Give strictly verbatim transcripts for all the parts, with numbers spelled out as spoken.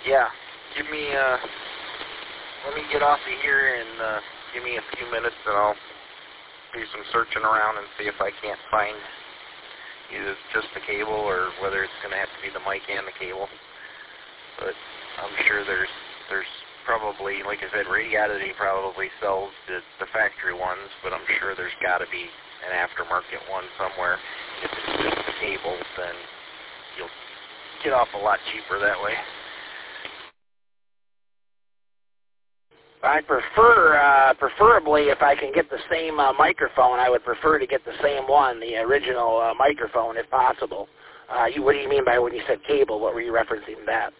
yeah, give me, uh, let me get off of here and uh, give me a few minutes and I'll do some searching around and see if I can't find either just the cable or whether it's going to have to be the mic and the cable. But I'm sure there's, there's probably, like I said, Radioddity probably sells the, the factory ones, but I'm sure there's got to be an aftermarket one somewhere. If it's just the cable, then you'll get off a lot cheaper that way. I prefer, uh, preferably if I can get the same uh, microphone, I would prefer to get the same one, the original uh, microphone, if possible. Uh, you, what do you mean by when you said cable? What were you referencing that?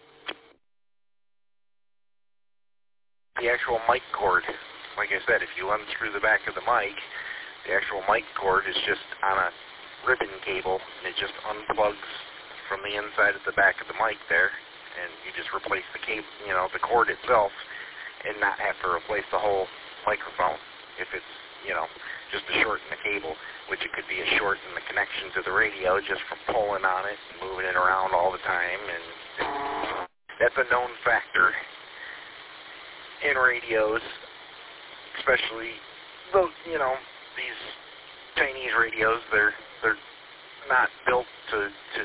The actual mic cord. Like I said, if you unscrew the back of the mic, the actual mic cord is just on a ribbon cable, and it just unplugs from the inside of the back of the mic there, and you just replace the cable, you know, the cord itself, and not have to replace the whole microphone. If it's, you know, just a short in the cable, which it could be a short in the connection to the radio just from pulling on it and moving it around all the time, and that's a known factor in radios, especially those, you know, these Chinese radios. They're they're not built to to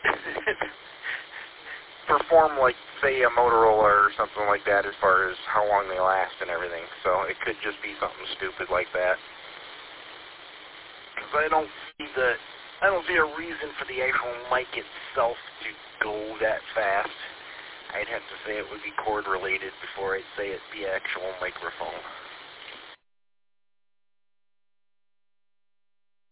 perform like, say, a Motorola or something like that as far as how long they last and everything. So it could just be something stupid like that. But I don't see the I don't see a reason for the actual mic itself to go that fast. I'd have to say it would be cord related before I'd say it'd be an actual microphone.